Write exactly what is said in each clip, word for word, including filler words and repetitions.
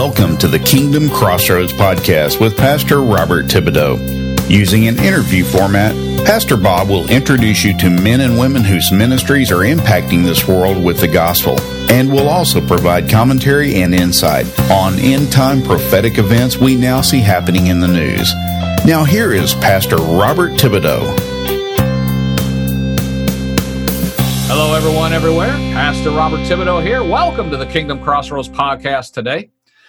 Welcome to the Kingdom Crossroads podcast with Pastor Robert Thibodeau. Using an interview format, Pastor Bob will introduce you to men and women whose ministries are impacting this world with the gospel, and will also provide commentary and insight on end-time prophetic events we now see happening in the news. Now here is Pastor Robert Thibodeau. Hello, everyone, everywhere. Pastor Robert Thibodeau here. Welcome to the Kingdom Crossroads podcast today.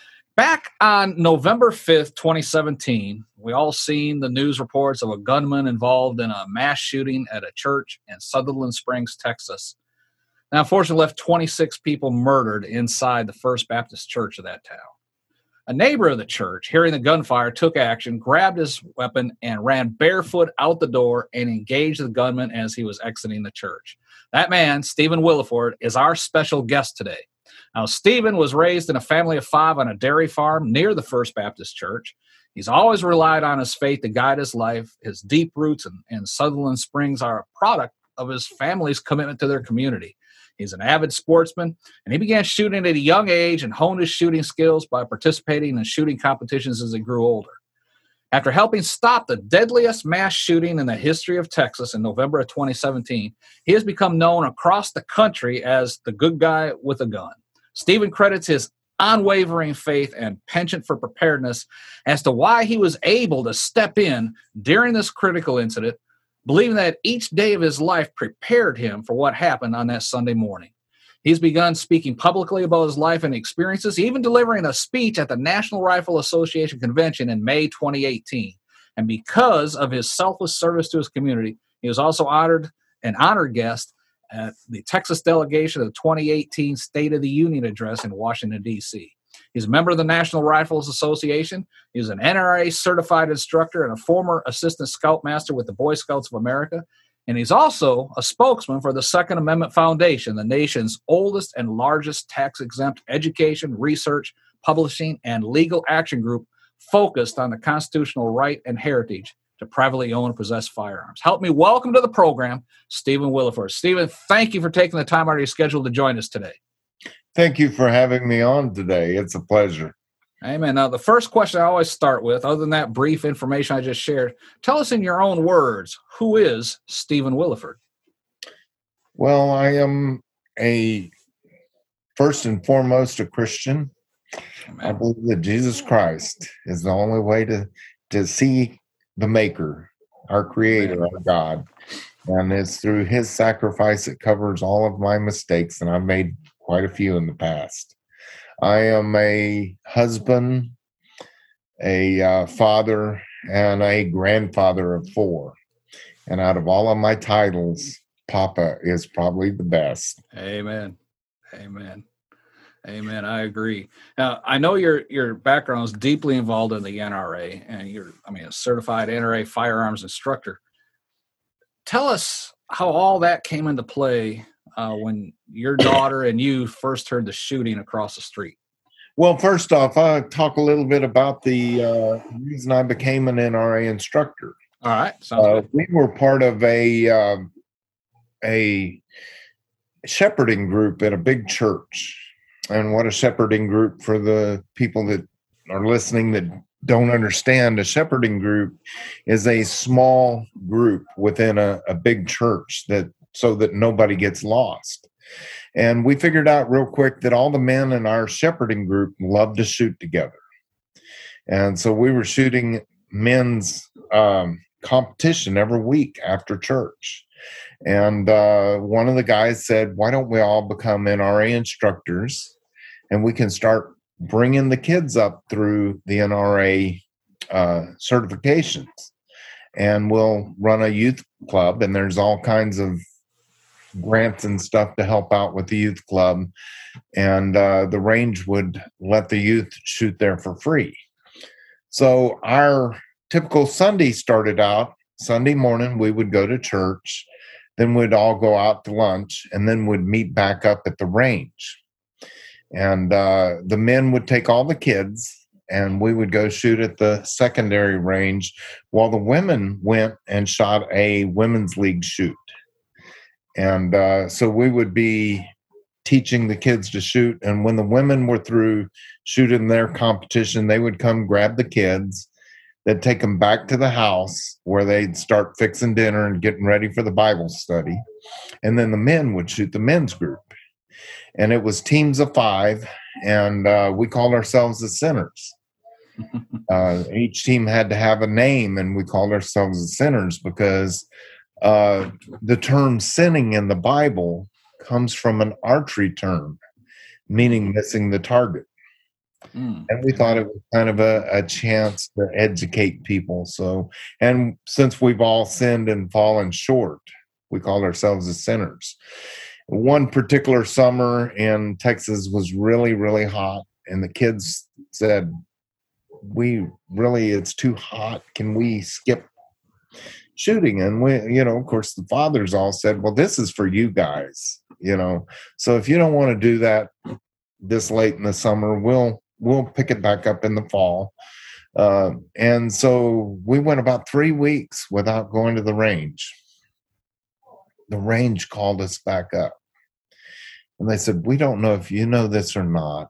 Back on November fifth, twenty seventeen, we all seen the news reports of a gunman involved in a mass shooting at a church in Sutherland Springs, Texas. Now, unfortunately, left twenty-six people murdered inside the First Baptist Church of that town. A neighbor of the church, hearing the gunfire, took action, grabbed his weapon, and ran barefoot out the door and engaged the gunman as he was exiting the church. That man, Stephen Williford, is our special guest today. Now, Stephen was raised in a family of five on a dairy farm near the First Baptist Church. He's always relied on his faith to guide his life. His deep roots in, in Sutherland Springs are a product of his family's commitment to their community. He's an avid sportsman, and he began shooting at a young age and honed his shooting skills by participating in shooting competitions as he grew older. After helping stop the deadliest mass shooting in the history of Texas in November of twenty seventeen, he has become known across the country as the good guy with a gun. Stephen credits his unwavering faith and penchant for preparedness as to why he was able to step in during this critical incident, believing that each day of his life prepared him for what happened on that Sunday morning. He's begun speaking publicly about his life and experiences, even delivering a speech at the National Rifle Association Convention in May twenty eighteen. And because of his selfless service to his community, he was also honored an honored guest at the Texas delegation of the twenty eighteen State of the Union address in Washington, D C He's a member of the National Rifles Association. He's an N R A certified instructor and a former assistant scoutmaster with the Boy Scouts of America. And he's also a spokesman for the Second Amendment Foundation, the nation's oldest and largest tax-exempt education, research, publishing, and legal action group focused on the constitutional right and heritage to privately own and possess firearms. Help me welcome to the program, Stephen Williford. Stephen, thank you for taking the time out of your schedule to join us today. Thank you for having me on today. It's a pleasure. Amen. Now, the first question I always start with, other than that brief information I just shared, tell us in your own words, who is Stephen Williford? Well, I am a, first and foremost, a Christian. Amen. I believe that Jesus Christ is the only way to, to see the Maker, our Creator, Amen. Our God. And it's through His sacrifice that covers all of my mistakes, and I've made quite a few in the past. I am a husband, a uh, father, and a grandfather of four. And out of all of my titles, Papa is probably the best. Amen. Amen. Amen. I agree. Now, I know your your background is deeply involved in the N R A, and you're, I mean, a certified N R A firearms instructor. Tell us how all that came into play Uh, when your daughter and you first heard the shooting across the street. Well, first off, I'll talk a little bit about the uh, reason I became an N R A instructor. All right. Sounds uh, good. We were part of a, uh, a shepherding group at a big church. And what a shepherding group, for the people that are listening that don't understand, a shepherding group is a small group within a, a big church that so that nobody gets lost. And we figured out real quick that all the men in our shepherding group love to shoot together. And so we were shooting men's um, competition every week after church. And uh, one of the guys said, why don't we all become N R A instructors, and we can start bringing the kids up through the N R A uh, certifications. And we'll run a youth club, and there's all kinds of grants and stuff to help out with the youth club, and uh, the range would let the youth shoot there for free. So our typical Sunday started out, Sunday morning we would go to church, then we'd all go out to lunch, and then we'd meet back up at the range. And uh, the men would take all the kids, and we would go shoot at the secondary range, while the women went and shot a women's league shoot. And uh, so we would be teaching the kids to shoot. And when the women were through shooting their competition, they would come grab the kids. They'd take them back to the house where they'd start fixing dinner and getting ready for the Bible study. And then the men would shoot the men's group. And it was teams of five, and uh, we called ourselves the Sinners. Uh, each team had to have a name, and we called ourselves the Sinners because uh, the term sinning in the Bible comes from an archery term, meaning missing the target. Mm. And we thought it was kind of a, a chance to educate people. So, and since we've all sinned and fallen short, we called ourselves the Sinners. One particular summer in Texas was really, really hot, and the kids said, we really, it's too hot. Can we skip shooting? And we, you know, of course, the fathers all said, well, this is for you guys, you know. So if you don't want to do that this late in the summer, we'll we'll pick it back up in the fall. Uh, and so we went about three weeks without going to the range. The range called us back up. And they said, we don't know if you know this or not,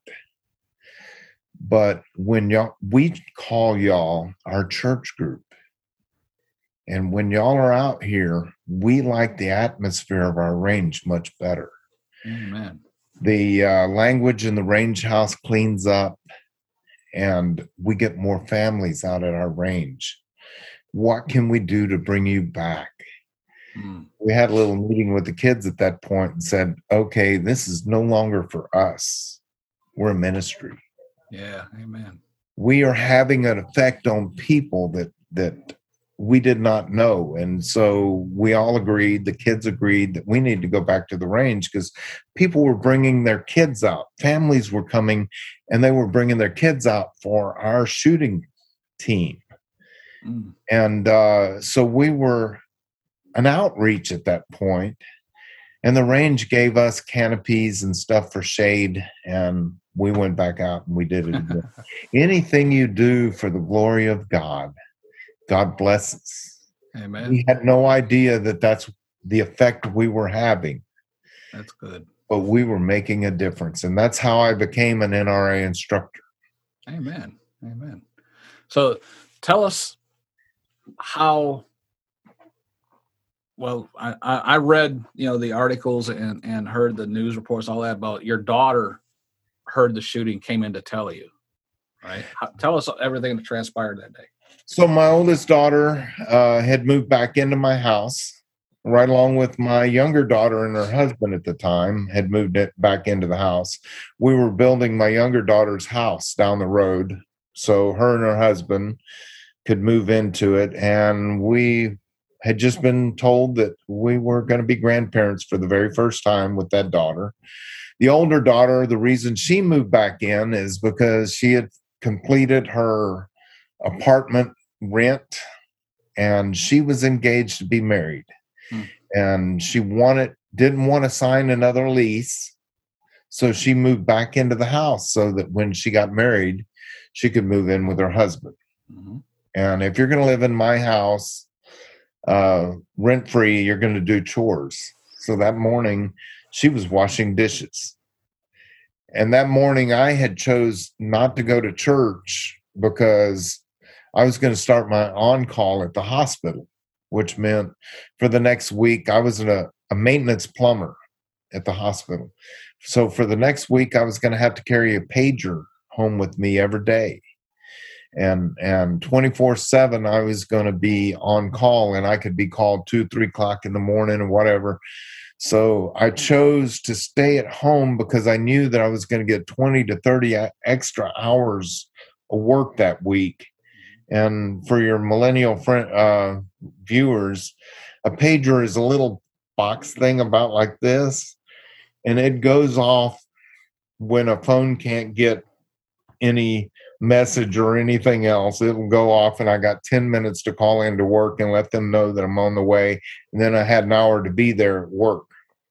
but when y'all, we call y'all our church group. And when y'all are out here, we like the atmosphere of our range much better. Amen. The uh, language in the range house cleans up, and we get more families out at our range. What can we do to bring you back? Mm. We had a little meeting with the kids at that point and said, okay, this is no longer for us. We're a ministry. Yeah, amen. We are having an effect on people that that we did not know. And so we all agreed, the kids agreed, that we need to go back to the range because people were bringing their kids out. Families were coming, and they were bringing their kids out for our shooting team. Mm. And uh, so we were an outreach at that point, and the range gave us canopies and stuff for shade, and we went back out and we did it again. Anything you do for the glory of God, God blesses. Amen. We had no idea that that's the effect we were having. That's good. But we were making a difference, and that's how I became an N R A instructor. Amen. Amen. So tell us how... Well, I, I read, you know, the articles and, and heard the news reports, all that about your daughter heard the shooting, came in to tell you, right? How, tell us everything that transpired that day. So my oldest daughter uh, had moved back into my house, right along with my younger daughter and her husband at the time had moved it back into the house. We were building my younger daughter's house down the road, so her and her husband could move into it, and we had just been told that we were going to be grandparents for the very first time with that daughter. The older daughter, the reason she moved back in is because she had completed her apartment rent and she was engaged to be married. Hmm. And she wanted, didn't want to sign another lease. So she moved back into the house so that when she got married, she could move in with her husband. Mm-hmm. And if you're going to live in my house, uh, rent-free, you're going to do chores. So that morning she was washing dishes. And that morning I had chose not to go to church because I was going to start my on-call at the hospital, which meant for the next week, I was a, a maintenance plumber at the hospital. So for the next week, I was going to have to carry a pager home with me every day. And and twenty-four seven, I was going to be on call, and I could be called two, three o'clock in the morning or whatever. So I chose to stay at home because I knew that I was going to get twenty to thirty extra hours of work that week. And for your millennial friend, uh, viewers, a pager is a little box thing about like this, and it goes off when a phone can't get any message or anything else. It'll go off, and I got ten minutes to call into work and let them know that I'm on the way. And then I had an hour to be there at work.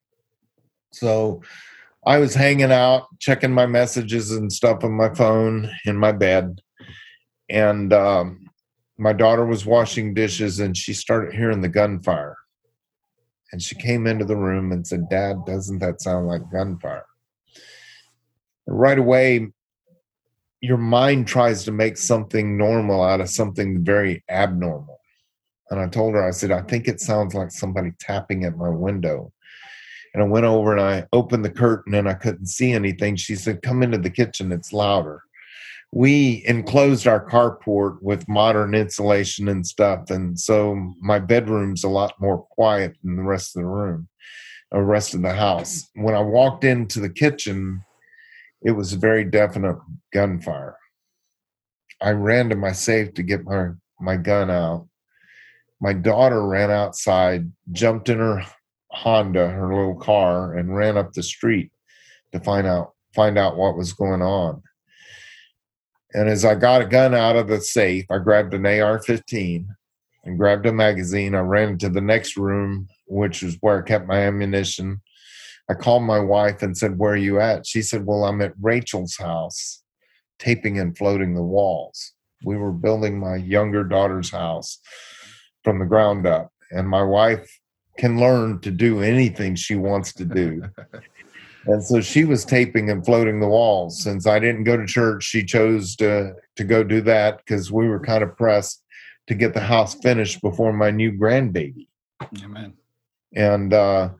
So I was hanging out, checking my messages and stuff on my phone in my bed. And um, my daughter was washing dishes, and she started hearing the gunfire. And she came into the room and said, "Dad, doesn't that sound like gunfire?" right away, your mind tries to make something normal out of something very abnormal. And I told her, I said, I think it sounds like somebody tapping at my window. And I went over and I opened the curtain and I couldn't see anything. She said, come into the kitchen, it's louder. We enclosed our carport with modern insulation and stuff. And so my bedroom's a lot more quiet than the rest of the room, the rest of the house. When I walked into the kitchen, it was a very definite gunfire. I ran to my safe to get my, my gun out. My daughter ran outside, jumped in her Honda, her little car, and ran up the street to find out find out what was going on. And as I got a gun out of the safe, I grabbed an A R fifteen and grabbed a magazine. I ran into the next room, which was where I kept my ammunition. I called my wife and said, where are you at? She said, well, I'm at Rachel's house, taping and floating the walls. We were building my younger daughter's house from the ground up. And my wife can learn to do anything she wants to do. And so she was taping and floating the walls. Since I didn't go to church, she chose to, to go do that because we were kind of pressed to get the house finished before my new grandbaby. Amen. And uh,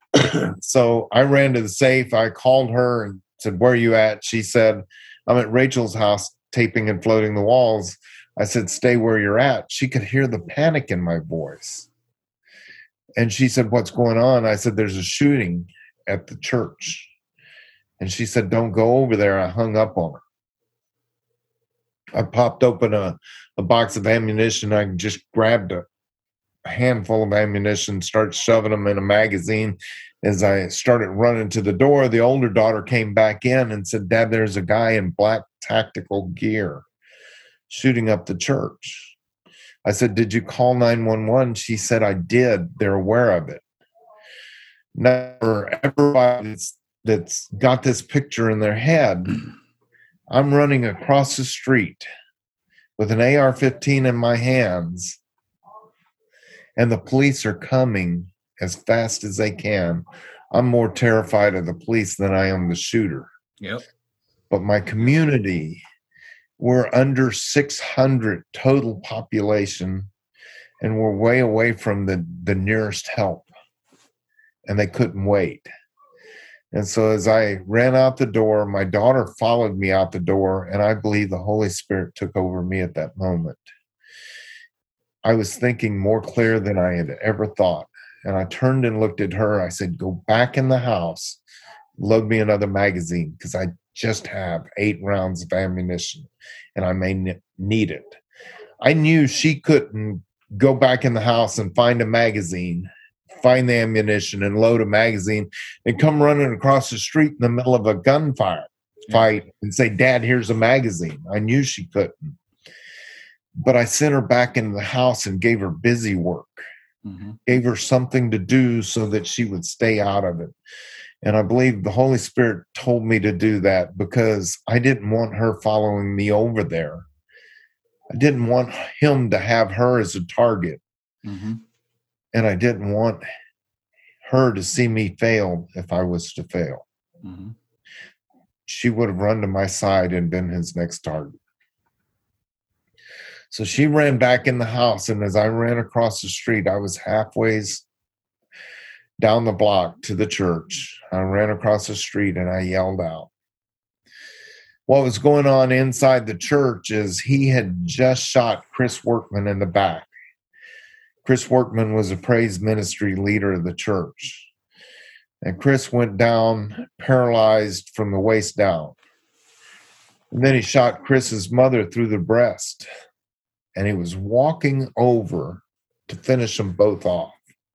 so I ran to the safe. I called her and said, where are you at? She said, I'm at Rachel's house taping and floating the walls. I said, stay where you're at. She could hear the panic in my voice. And she said, what's going on? I said, there's a shooting at the church. And she said, don't go over there. I hung up on her. I popped open a, a box of ammunition. I just grabbed a, a handful of ammunition, started shoving them in a magazine. As I started running to the door, the older daughter came back in and said, Dad, there's a guy in black tactical gear shooting up the church. I said, did you call nine one one? She said, I did. They're aware of it. Now, for everybody that's, that's got this picture in their head, I'm running across the street with an A R fifteen in my hands, and the police are coming as fast as they can. I'm more terrified of the police than I am the shooter. Yep. But my community, we're under six hundred total population, and we're way away from the, the nearest help. And they couldn't wait. And so as I ran out the door, my daughter followed me out the door, and I believe the Holy Spirit took over me at that moment. I was thinking more clear than I had ever thought. And I turned and looked at her. I said, go back in the house, load me another magazine, because I just have eight rounds of ammunition, and I may n- need it. I knew she couldn't go back in the house and find a magazine, find the ammunition and load a magazine and come running across the street in the middle of a gunfire fight and say, Dad, here's a magazine. I knew she couldn't. But I sent her back into the house and gave her busy work, mm-hmm. gave her something to do so that she would stay out of it. And I believe the Holy Spirit told me to do that because I didn't want her following me over there. I didn't want him to have her as a target. Mm-hmm. And I didn't want her to see me fail if I was to fail. Mm-hmm. She would have run to my side and been his next target. So she ran back in the house, and as I ran across the street, I was halfway down the block to the church. I ran across the street and I yelled out. What was going on inside the church is he had just shot Chris Workman in the back. Chris Workman was a praise ministry leader of the church. And Chris went down paralyzed from the waist down. And then he shot Chris's mother through the breast. And he was walking over to finish them both off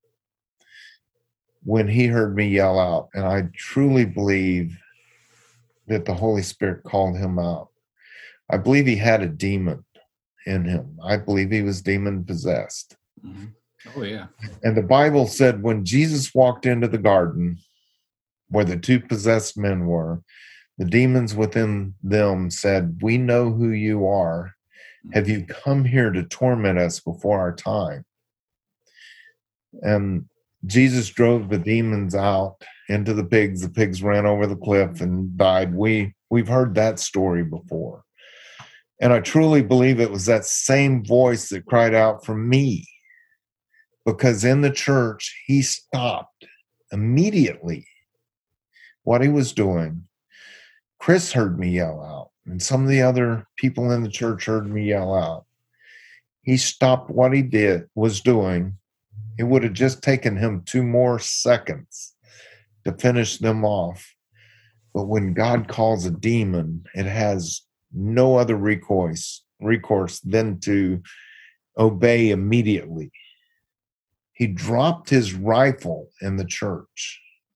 when he heard me yell out. And I truly believe that the Holy Spirit called him out. I believe he had a demon in him. I believe he was demon possessed. Mm-hmm. Oh, yeah. And the Bible said when Jesus walked into the garden where the two possessed men were, the demons within them said, we know who you are. Have you come here to torment us before our time? And Jesus drove the demons out into the pigs. The pigs ran over the cliff and died. We, we've heard that story before. And I truly believe it was that same voice that cried out for me. Because in the church, he stopped immediately what he was doing. Chris heard me yell out, and some of the other people in the church heard me yell out. He stopped what he did, was doing. It would have just taken him two more seconds to finish them off. But when God calls a demon, it has no other recourse, recourse than to obey immediately. He dropped his rifle in the church,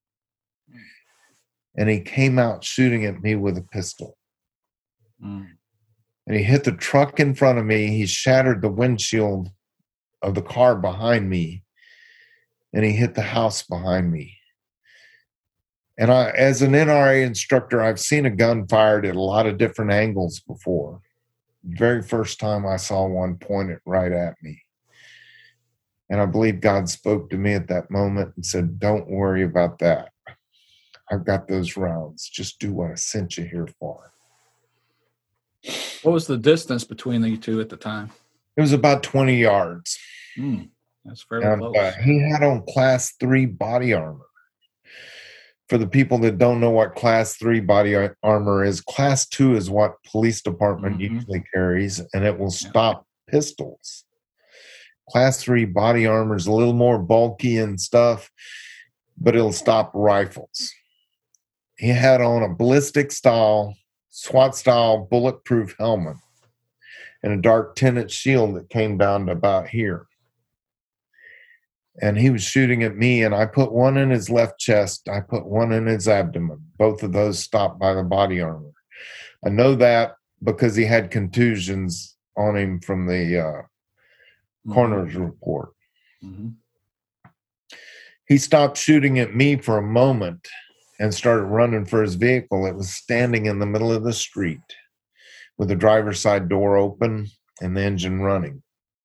and he came out shooting at me with a pistol. Mm. And he hit the truck in front of me. He shattered the windshield of the car behind me, and he hit the house behind me. And I, as an N R A instructor, I've seen a gun fired at a lot of different angles before. The very first time I saw one pointed right at me. And I believe God spoke to me at that moment and said, don't worry about that. I've got those rounds. Just do what I sent you here for. What was the distance between the two at the time? It was about twenty yards. Mm, that's fairly and, close. Uh, he had on class three body armor. For the people that don't know what class three body armor is, class two is what police department mm-hmm. usually carries, and it will stop yeah. pistols. Class three body armor is a little more bulky and stuff, but it'll stop rifles. He had on a ballistic style, SWAT style bulletproof helmet and a dark tinted shield that came down to about here. And he was shooting at me, and I put one in his left chest. I put one in his abdomen. Both of those stopped by the body armor. I know that because he had contusions on him from the uh, mm-hmm. coroner's report. Mm-hmm. He stopped shooting at me for a moment and started running for his vehicle. It was standing in the middle of the street with the driver's side door open and the engine running.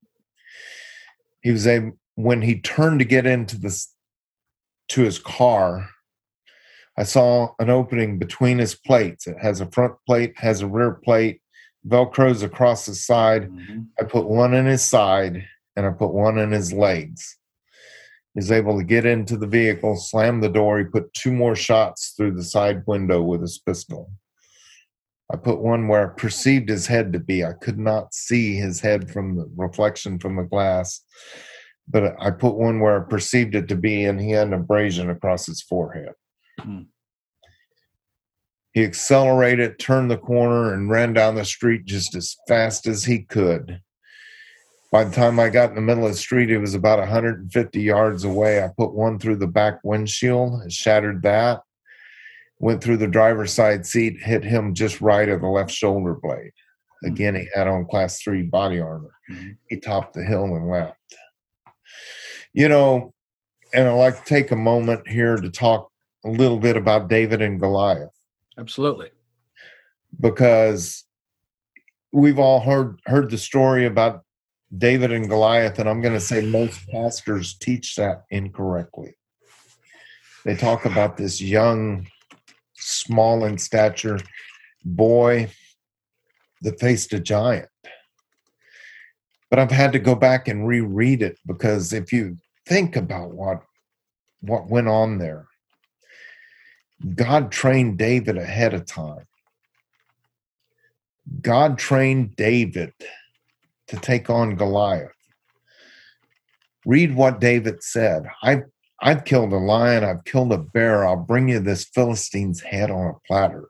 He was able, when he turned to get into this to his car, I saw an opening between his plates. It has a front plate, has a rear plate, Velcros across the side. Mm-hmm. I put one in his side and I put one in his legs. He was able to get into the vehicle, slam the door. He put two more shots through the side window with his pistol. I put one where I perceived his head to be. I could not see his head from the reflection from the glass, but I put one where I perceived it to be, and he had an abrasion across his forehead. Hmm. He accelerated, turned the corner, and ran down the street just as fast as he could. By the time I got in the middle of the street, it was about one hundred fifty yards away. I put one through the back windshield and shattered that. Went through the driver's side seat, hit him just right at the left shoulder blade. Again, he had on class three body armor. Mm-hmm. He topped the hill and left. You know, and I'd like to take a moment here to talk a little bit about David and Goliath. Absolutely. Because we've all heard heard the story about David and Goliath, and I'm going to say most pastors teach that incorrectly. They talk about this young, small in stature boy that faced a giant. But I've had to go back and reread it, because if you think about what what went on there, God trained David ahead of time. God trained David to take on Goliath. Read what David said. I've, I've killed a lion. I've killed a bear. I'll bring you this Philistine's head on a platter.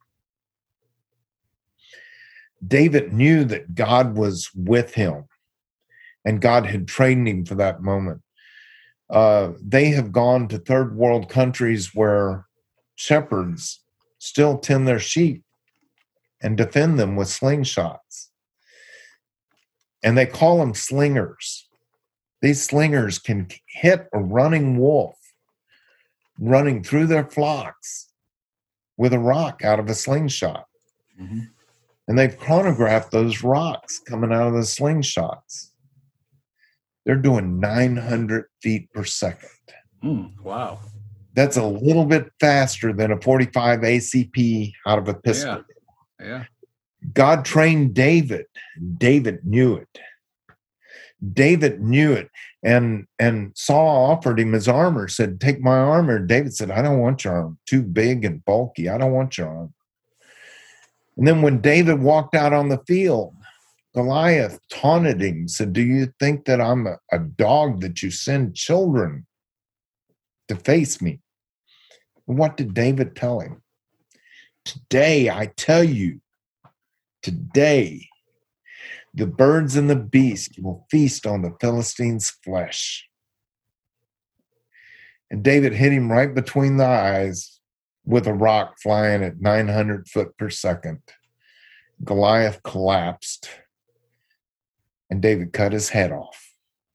David knew that God was with him, and God had trained him for that moment. Uh, they have gone to third world countries where shepherds still tend their sheep and defend them with slingshots. And they call them slingers. These slingers can hit a running wolf running through their flocks with a rock out of a slingshot. Mm-hmm. And they've chronographed those rocks coming out of the slingshots. They're doing nine hundred feet per second. Mm, wow. That's a little bit faster than a forty-five A C P out of a pistol. Yeah. yeah. God trained David. David knew it. David knew it. And, and Saul offered him his armor, said, take my armor. David said, I don't want your armor. Too big and bulky. I don't want your armor. And then when David walked out on the field, Goliath taunted him, said, do you think that I'm a, a dog that you send children to face me? And what did David tell him? Today, I tell you, today, the birds and the beasts will feast on the Philistines' flesh. And David hit him right between the eyes with a rock flying at nine hundred foot per second. Goliath collapsed, and David cut his head off.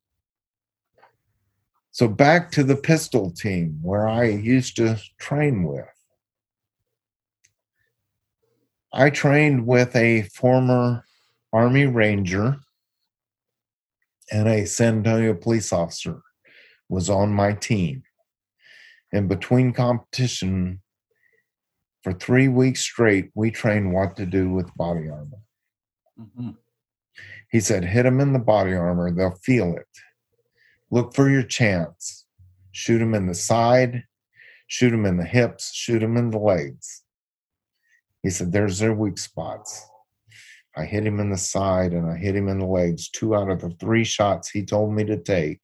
So back to the pistol team where I used to train with. I trained with a former Army Ranger, and a San Antonio police officer was on my team. And between competition, for three weeks straight, we trained what to do with body armor. Mm-hmm. He said, hit them in the body armor, they'll feel it. Look for your chance. Shoot them in the side, shoot them in the hips, shoot them in the legs. He said, there's their weak spots. I hit him in the side and I hit him in the legs, two out of the three shots he told me to take,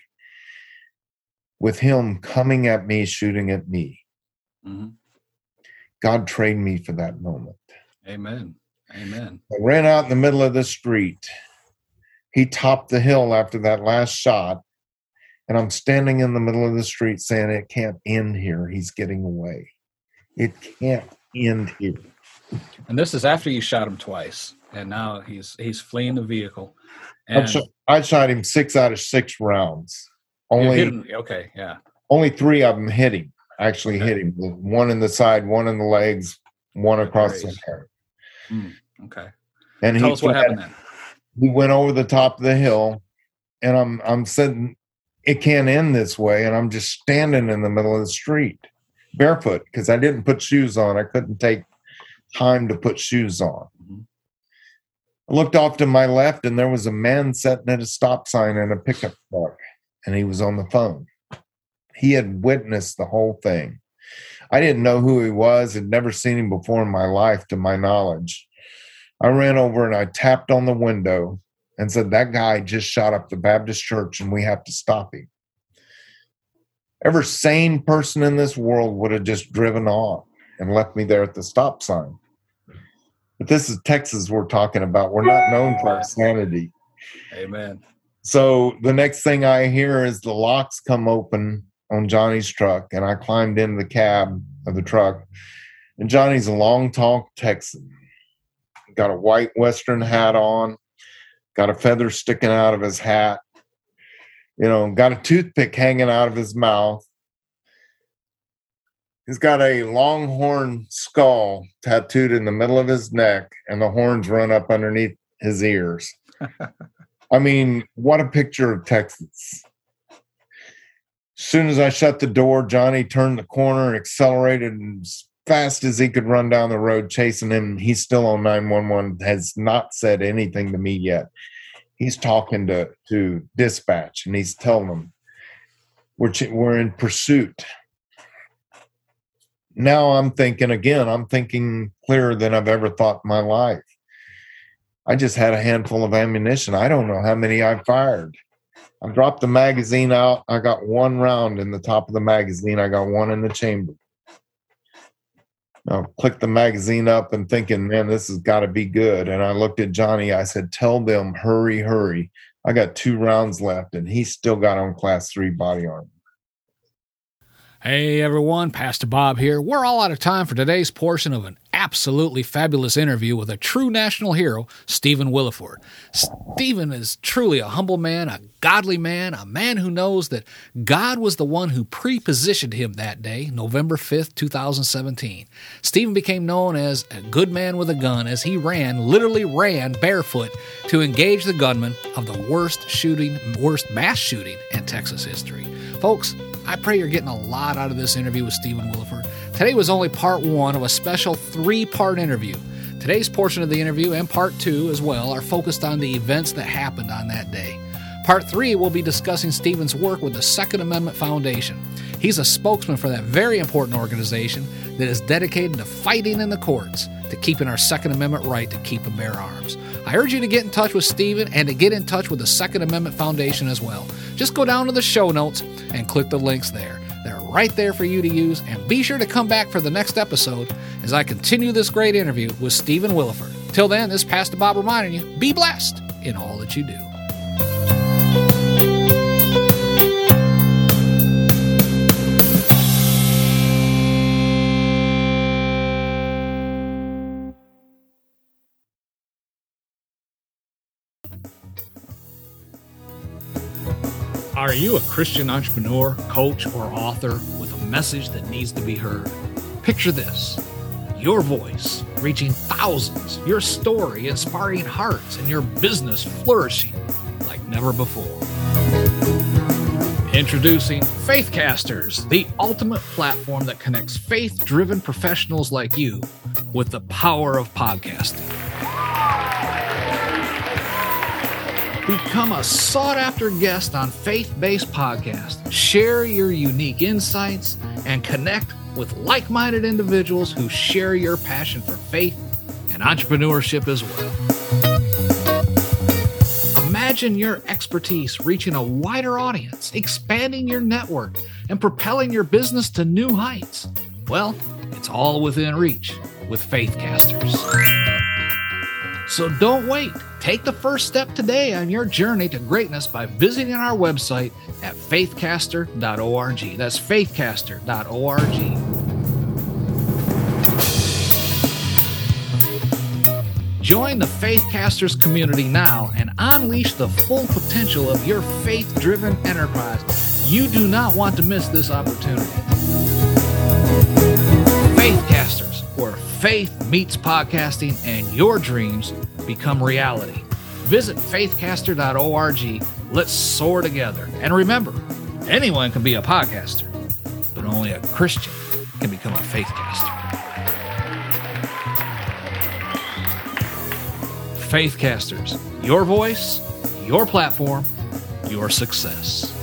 with him coming at me, shooting at me. Mm-hmm. God trained me for that moment. Amen. Amen. I ran out in the middle of the street. He topped the hill after that last shot, and I'm standing in the middle of the street saying, it can't end here. He's getting away. It can't end here. And this is after you shot him twice. And now he's he's fleeing the vehicle. And shot, I shot him six out of six rounds. Only hit him. Okay, yeah. Only three of them hit him. Actually okay. hit him. One in the side, one in the legs, one across the head. Mm, okay. And Tell he us what happened then. He went over the top of the hill, and I'm I'm sitting. It can't end this way, and I'm just standing in the middle of the street, barefoot, because I didn't put shoes on. I couldn't take time to put shoes on. Mm-hmm. I looked off to my left, and there was a man sitting at a stop sign in a pickup truck, and he was on the phone. He had witnessed the whole thing. I didn't know who he was, had never seen him before in my life, to my knowledge. I ran over and I tapped on the window and said, that guy just shot up the Baptist church, and we have to stop him. Every sane person in this world would have just driven on and left me there at the stop sign. But this is Texas we're talking about. We're not known for our sanity. Amen. So the next thing I hear is the locks come open on Johnny's truck, and I climbed into the cab of the truck. And Johnny's a long, tall Texan. Got a white Western hat on, got a feather sticking out of his hat, you know, got a toothpick hanging out of his mouth. He's got a longhorn skull tattooed in the middle of his neck, and the horns run up underneath his ears. I mean, what a picture of Texas. As soon as I shut the door, Johnny turned the corner and accelerated as fast as he could run down the road, chasing him. He's still on nine one one, has not said anything to me yet. He's talking to, to dispatch, and he's telling them, we're, ch- we're in pursuit. Now I'm thinking again, I'm thinking clearer than I've ever thought in my life. I just had a handful of ammunition. I don't know how many I fired. I dropped the magazine out. I got one round in the top of the magazine. I got one in the chamber. I clicked the magazine up and thinking, man, this has got to be good. And I looked at Johnny. I said, tell them, hurry, hurry. I got two rounds left, and he still got on class three body armor. Hey everyone, Pastor Bob here. We're all out of time for today's portion of an absolutely fabulous interview with a true national hero, Stephen Willeford. Stephen is truly a humble man, a godly man, a man who knows that God was the one who pre-positioned him that day, November fifth, twenty seventeen. Stephen became known as a good man with a gun as he ran, literally ran barefoot to engage the gunman of the worst shooting, worst mass shooting in Texas history. Folks, I pray you're getting a lot out of this interview with Stephen Willeford. Today was only part one of a special three-part interview. Today's portion of the interview and part two as well are focused on the events that happened on that day. Part three will be discussing Stephen's work with the Second Amendment Foundation. He's a spokesman for that very important organization that is dedicated to fighting in the courts to keeping our Second Amendment right to keep and bear arms. I urge you to get in touch with Stephen and to get in touch with the Second Amendment Foundation as well. Just go down to the show notes and click the links there. They're right there for you to use, and be sure to come back for the next episode as I continue this great interview with Stephen Willeford. Till then, this is Pastor Bob reminding you, be blessed in all that you do. Are you a Christian entrepreneur, coach, or author with a message that needs to be heard? Picture this: your voice reaching thousands, your story inspiring hearts, and your business flourishing like never before. Introducing Faithcasters, the ultimate platform that connects faith-driven professionals like you with the power of podcasting. Become a sought-after guest on faith-based podcasts. Share your unique insights and connect with like-minded individuals who share your passion for faith and entrepreneurship as well. Imagine your expertise reaching a wider audience, expanding your network, and propelling your business to new heights. Well, it's all within reach with Faithcasters. So don't wait. Take the first step today on your journey to greatness by visiting our website at faithcaster dot org. That's faithcaster dot org. Join the Faithcasters community now and unleash the full potential of your faith-driven enterprise. You do not want to miss this opportunity. Faithcasters, where faith meets podcasting and your dreams become reality. Visit faithcaster dot org. Let's soar together. And remember, anyone can be a podcaster, but only a Christian can become a faithcaster. Faithcasters, your voice, your platform, your success.